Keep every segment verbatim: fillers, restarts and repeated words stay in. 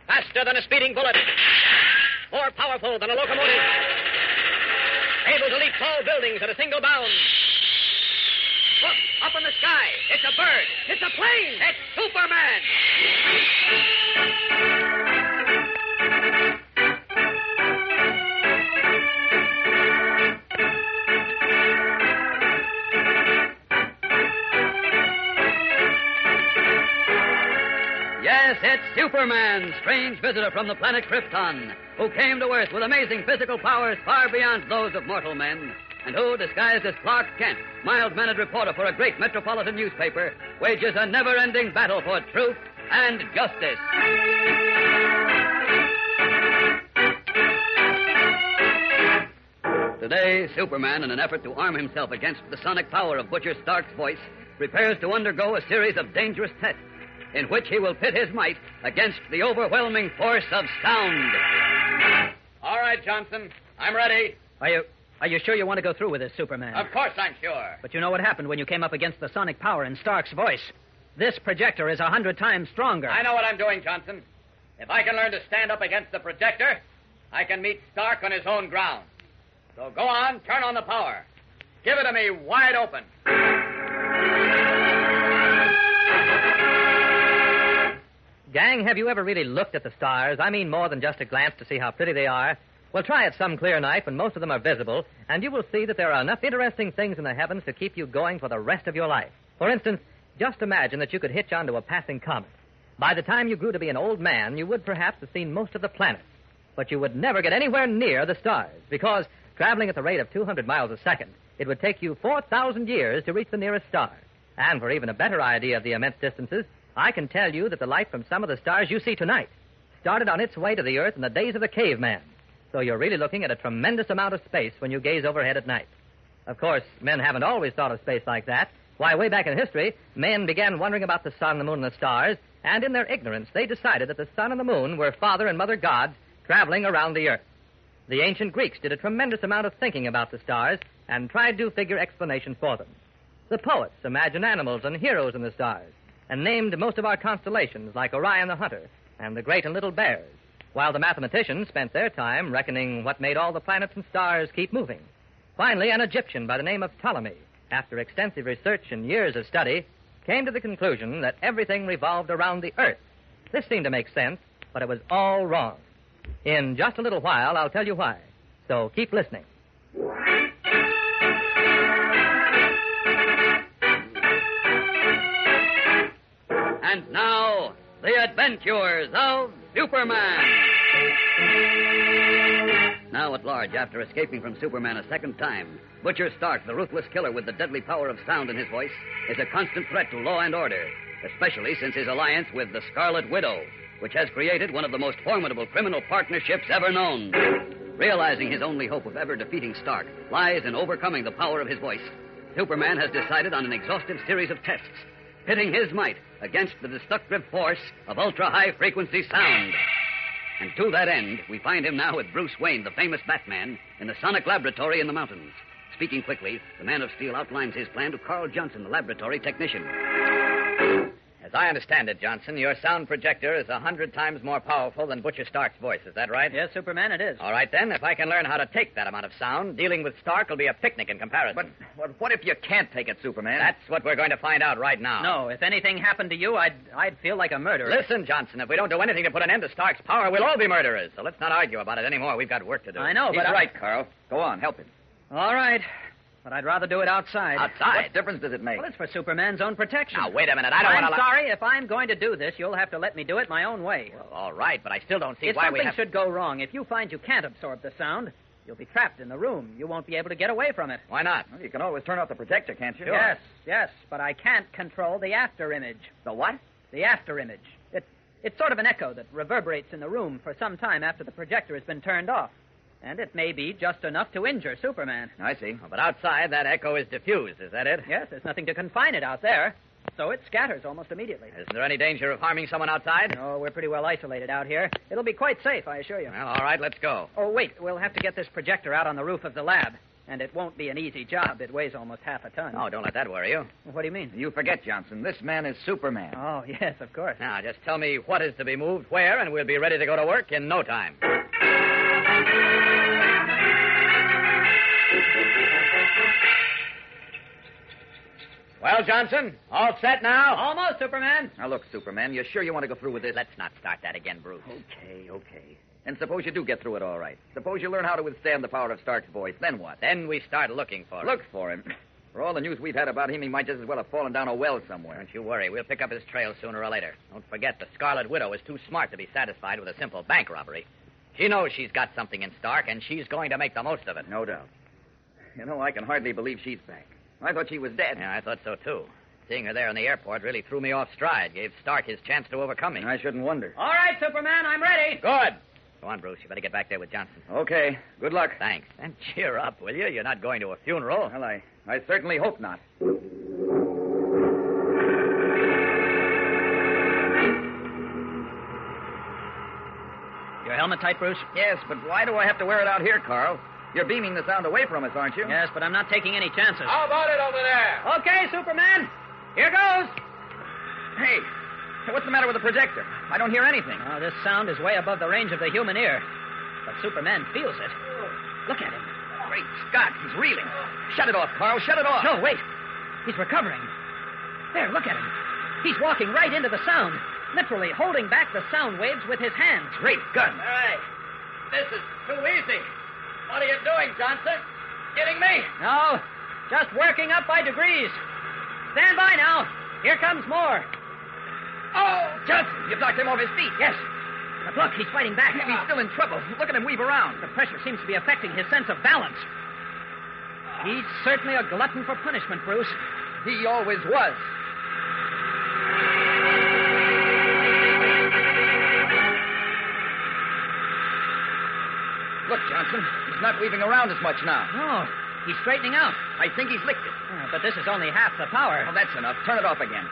Faster than a speeding bullet. More powerful than a locomotive. Able to leap tall buildings at a single bound. Look, up in the sky. It's a bird. It's a plane. It's Superman. Yes, it's Superman, strange visitor from the planet Krypton, who came to Earth with amazing physical powers far beyond those of mortal men, and who, disguised as Clark Kent, mild-mannered reporter for a great metropolitan newspaper, wages a never-ending battle for truth and justice. Today, Superman, in an effort to arm himself against the sonic power of Butcher Stark's voice, prepares to undergo a series of dangerous tests in which he will pit his might against the overwhelming force of sound. All right, Johnson. I'm ready. Are you are you sure you want to go through with this, Superman? Of course I'm sure. But you know what happened when you came up against the sonic power in Stark's voice. This projector is a hundred times stronger. I know what I'm doing, Johnson. If I can learn to stand up against the projector, I can meet Stark on his own ground. So go on, turn on the power. Give it to me wide open. Gang, have you ever really looked at the stars? I mean more than just a glance to see how pretty they are. Well, try it some clear night when most of them are visible, and you will see that there are enough interesting things in the heavens to keep you going for the rest of your life. For instance, just imagine that you could hitch onto a passing comet. By the time you grew to be an old man, you would perhaps have seen most of the planets. But you would never get anywhere near the stars, because traveling at the rate of two hundred miles a second, it would take you four thousand years to reach the nearest star. And for even a better idea of the immense distances, I can tell you that the light from some of the stars you see tonight started on its way to the Earth in the days of the caveman. So you're really looking at a tremendous amount of space when you gaze overhead at night. Of course, men haven't always thought of space like that. Why, way back in history, men began wondering about the sun, the moon, and the stars, and in their ignorance, they decided that the sun and the moon were father and mother gods traveling around the Earth. The ancient Greeks did a tremendous amount of thinking about the stars and tried to figure explanations for them. The poets imagined animals and heroes in the stars, and named most of our constellations, like Orion the Hunter and the Great and Little Bears, while the mathematicians spent their time reckoning what made all the planets and stars keep moving. Finally, an Egyptian by the name of Ptolemy, after extensive research and years of study, came to the conclusion that everything revolved around the Earth. This seemed to make sense, but it was all wrong. In just a little while, I'll tell you why. So keep listening. And now, the adventures of Superman. Now at large, after escaping from Superman a second time, Butcher Stark, the ruthless killer with the deadly power of sound in his voice, is a constant threat to law and order, especially since his alliance with the Scarlet Widow, which has created one of the most formidable criminal partnerships ever known. Realizing his only hope of ever defeating Stark lies in overcoming the power of his voice, Superman has decided on an exhaustive series of tests, pitting his might against the destructive force of ultra-high-frequency sound. And to that end, we find him now with Bruce Wayne, the famous Batman, in the Sonic Laboratory in the mountains. Speaking quickly, the Man of Steel outlines his plan to Carl Johnson, the laboratory technician. As I understand it, Johnson, your sound projector is a hundred times more powerful than Butcher Stark's voice. Is that right? Yes, Superman, it is. All right, then. If I can learn how to take that amount of sound, dealing with Stark will be a picnic in comparison. But, but what if you can't take it, Superman? That's what we're going to find out right now. No, if anything happened to you, I'd I'd feel like a murderer. Listen, Johnson, if we don't do anything to put an end to Stark's power, we'll all be murderers. So let's not argue about it anymore. We've got work to do. I know, He's but I... right, Carl. Go on, help him. All right. But I'd rather do it outside. Outside? What difference does it make? Well, it's for Superman's own protection. Now, wait a minute. I don't I'm want to... sorry. If I'm going to do this, you'll have to let me do it my own way. Well, all right, but I still don't see if why something we have... should go wrong, if you find you can't absorb the sound, you'll be trapped in the room. You won't be able to get away from it. Why not? Well, you can always turn off the projector, can't you? Yes, yes, but I can't control the after image. The what? The after image. It, it's sort of an echo that reverberates in the room for some time after the projector has been turned off. And it may be just enough to injure Superman. I see. Well, but outside, that echo is diffused. Is that it? Yes, there's nothing to confine it out there. So it scatters almost immediately. Isn't there any danger of harming someone outside? No, we're pretty well isolated out here. It'll be quite safe, I assure you. Well, all right, let's go. Oh, wait. We'll have to get this projector out on the roof of the lab. And it won't be an easy job. It weighs almost half a ton. Oh, don't let that worry you. What do you mean? You forget, Johnson. This man is Superman. Oh, yes, of course. Now, just tell me what is to be moved where, and we'll be ready to go to work in no time. Well, Johnson, all set now? Almost, Superman. Now, look, Superman, you sure you want to go through with this? Let's not start that again, Bruce. Okay, okay. And suppose you do get through it all right. Suppose you learn how to withstand the power of Stark's voice. Then what? Then we start looking for him. Look for him. For all the news we've had about him, he might just as well have fallen down a well somewhere. Don't you worry. We'll pick up his trail sooner or later. Don't forget, the Scarlet Widow is too smart to be satisfied with a simple bank robbery. She knows she's got something in Stark, and she's going to make the most of it. No doubt. You know, I can hardly believe she's back. I thought she was dead. Yeah, I thought so, too. Seeing her there in the airport really threw me off stride, gave Stark his chance to overcome me. I shouldn't wonder. All right, Superman, I'm ready. Good. Go on, Bruce. You better get back there with Johnson. Okay. Good luck. Thanks. And cheer up, will you? You're not going to a funeral. Well, I, I certainly hope not. Your helmet tight, Bruce? Yes, but why do I have to wear it out here, Carl? You're beaming the sound away from us, aren't you? Yes, but I'm not taking any chances. How about it over there? Okay, Superman. Here goes. Hey, what's the matter with the projector? I don't hear anything. Oh, this sound is way above the range of the human ear. But Superman feels it. Look at him. Great Scott, he's reeling. Shut it off, Carl. Shut it off. No, wait. He's recovering. There, look at him. He's walking right into the sound, literally holding back the sound waves with his hands. Great gun. All right. This is too easy. What are you doing, Johnson? Kidding me? No, just working up by degrees. Stand by now. Here comes more. Oh, Johnson, you've knocked him off his feet. Yes. But look, he's fighting back. He's still in trouble. Look at him weave around. The pressure seems to be affecting his sense of balance. He's certainly a glutton for punishment, Bruce. He always was. Look, Johnson, he's not weaving around as much now. No, he's straightening out. I think he's licked it. Uh, but this is only half the power. Well, that's enough. Turn it off again.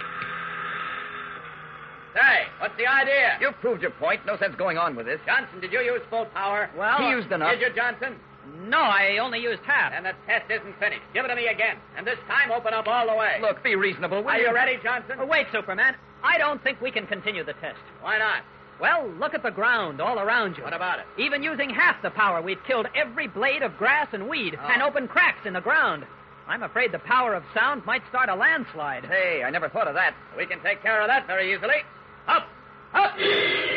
Say, what's the idea? You've proved your point. No sense going on with this. Johnson, did you use full power? Well, He used enough. Did you, Johnson? no, I only used half. And the test isn't finished. Give it to me again. And this time, open up all the way. Look, be reasonable, will Are you ready, Johnson? Oh, wait, Superman. I don't think we can continue the test. Why not? Well, look at the ground all around you. What about it? Even using half the power, we've killed every blade of grass and weed Oh. and opened cracks in the ground. I'm afraid the power of sound might start a landslide. Hey, I never thought of that. We can take care of that very easily. Up! Up! Can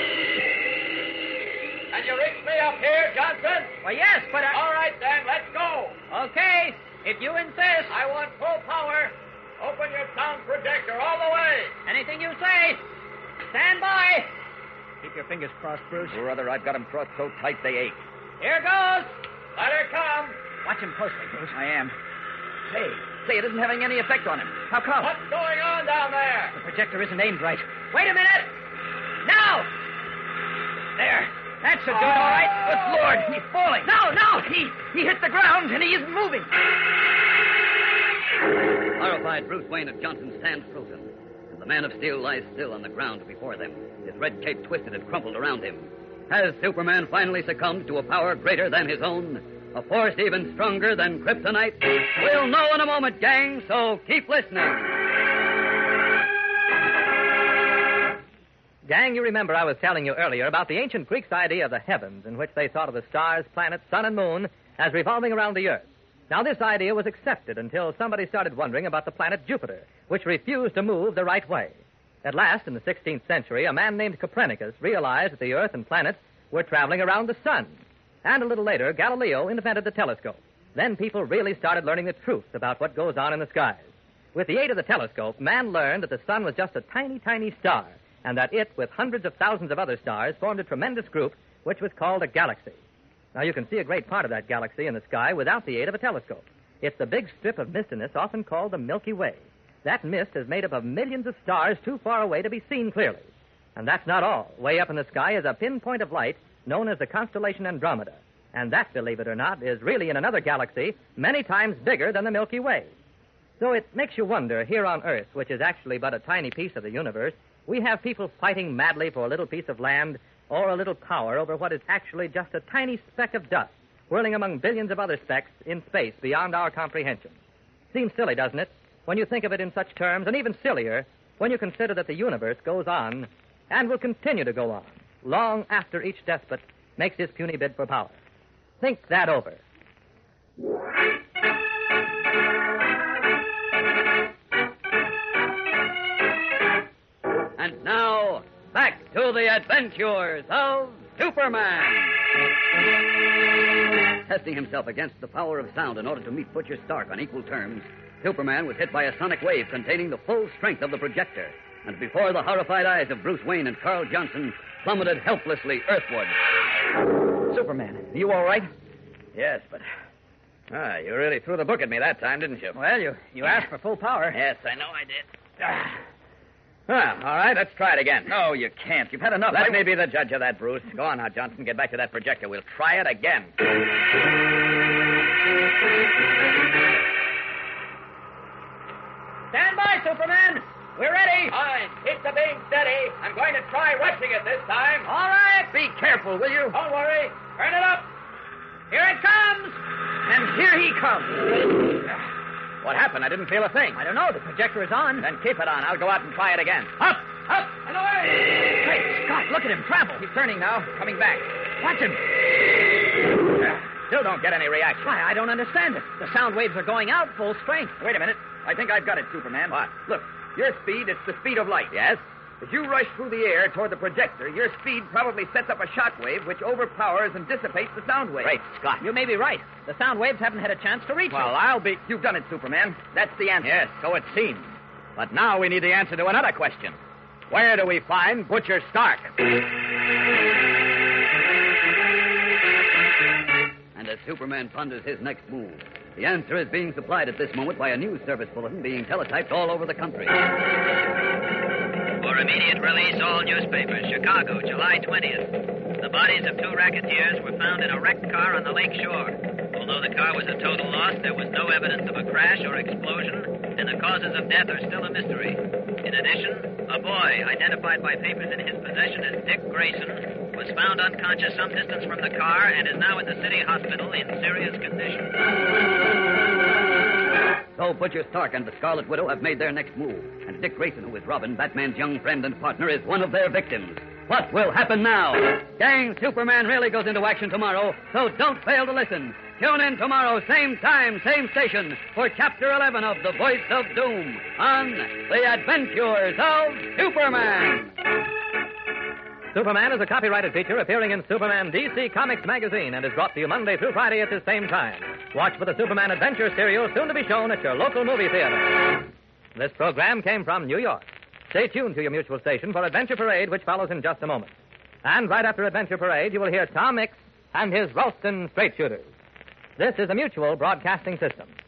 you reach me up here, Johnson? Well, yes, but I... All right, then, let's go. Okay, if you insist. I want full power. Open your sound projector all the way. Anything you say. Stand by. Keep your fingers crossed, Bruce. Or rather, I've got them crossed so tight they ache. Here goes. Let her come. Watch him closely, Bruce. I am. Hey, say, it isn't having any effect on him. How come? What's going on down there? The projector isn't aimed right. Wait a minute. Now. There. That should do it all right. Good Lord, he's falling. No, no. He, he hit the ground, and he isn't moving. Horrified, Bruce Wayne of Johnson stands frozen, and the Man of Steel lies still on the ground before them, his red cape twisted and crumpled around him. Has Superman finally succumbed to a power greater than his own? A force even stronger than kryptonite? We'll know in a moment, gang, so keep listening. Gang, you remember I was telling you earlier about the ancient Greeks' idea of the heavens, in which they thought of the stars, planets, sun, and moon as revolving around the earth. Now, this idea was accepted until somebody started wondering about the planet Jupiter, which refused to move the right way. At last, in the sixteenth century, a man named Copernicus realized that the earth and planets were traveling around the sun. And a little later, Galileo invented the telescope. Then people really started learning the truth about what goes on in the skies. With the aid of the telescope, man learned that the sun was just a tiny, tiny star, and that it, with hundreds of thousands of other stars, formed a tremendous group which was called a galaxy. Now, you can see a great part of that galaxy in the sky without the aid of a telescope. It's the big strip of mistiness often called the Milky Way. That mist is made up of millions of stars too far away to be seen clearly. And that's not all. Way up in the sky is a pinpoint of light known as the constellation Andromeda. And that, believe it or not, is really in another galaxy many times bigger than the Milky Way. So it makes you wonder, here on Earth, which is actually but a tiny piece of the universe, we have people fighting madly for a little piece of land or a little power over what is actually just a tiny speck of dust whirling among billions of other specks in space beyond our comprehension. Seems silly, doesn't it, when you think of it in such terms, and even sillier when you consider that the universe goes on and will continue to go on long after each despot makes his puny bid for power. Think that over. And now, back to the adventures of Superman. Testing himself against the power of sound in order to meet Butcher Stark on equal terms, Superman was hit by a sonic wave containing the full strength of the projector, and before the horrified eyes of Bruce Wayne and Carl Johnson, plummeted helplessly earthward. Superman, are you all right? Yes, but... Ah, you really threw the book at me that time, didn't you? Well, you, you asked for full power. Yes, I know I did. Ah. Ah, all right, let's try it again. No, you can't. You've had enough. Let I... me be the judge of that, Bruce. Go on now, Johnson. Get back to that projector. We'll try it again. Stand by, Superman. We're ready. Fine. Keep the beam steady. I'm going to try rushing it this time. All right. Be careful, will you? Don't worry. Turn it up. Here it comes. And here he comes. What happened? I didn't feel a thing. I don't know. The projector is on. Then keep it on. I'll go out and try it again. Up, up, and away. Great Scott, look at him travel. He's turning now, coming back. Watch him. Still don't get any reaction. Why, I don't understand it. The sound waves are going out full strength. Wait a minute. I think I've got it, Superman. What? Look, your speed, it's the speed of light. Yes? As you rush through the air toward the projector, your speed probably sets up a shock wave which overpowers and dissipates the sound wave. Great Scott. You may be right. The sound waves haven't had a chance to reach Well, us. I'll be... You've done it, Superman. That's the answer. Yes, so it seems. But now we need the answer to another question. Where do we find Butcher Stark? And as Superman ponders his next move, the answer is being supplied at this moment by a news service bulletin being teletyped all over the country. For immediate release, all newspapers. Chicago, July twentieth. The bodies of two racketeers were found in a wrecked car on the lake shore. Although the car was a total loss, there was no evidence of a crash or explosion, and the causes of death are still a mystery. In addition, a boy, identified by papers in his possession as Dick Grayson, was found unconscious some distance from the car and is now in the city hospital in serious condition. So Butcher Stark and the Scarlet Widow have made their next move, and Dick Grayson, who is Robin, Batman's young friend and partner, is one of their victims. What will happen now? Gang, Superman really goes into action tomorrow, so don't fail to listen. Tune in tomorrow, same time, same station, for Chapter eleven of The Voice of Doom on The Adventures of Superman. Superman is a copyrighted feature appearing in Superman D C Comics magazine and is brought to you Monday through Friday at the same time. Watch for the Superman Adventure serial soon to be shown at your local movie theater. This program came from New York. Stay tuned to your mutual station for Adventure Parade, which follows in just a moment. And right after Adventure Parade, you will hear Tom Mix and his Ralston Straight Shooters. This is a Mutual Broadcasting System.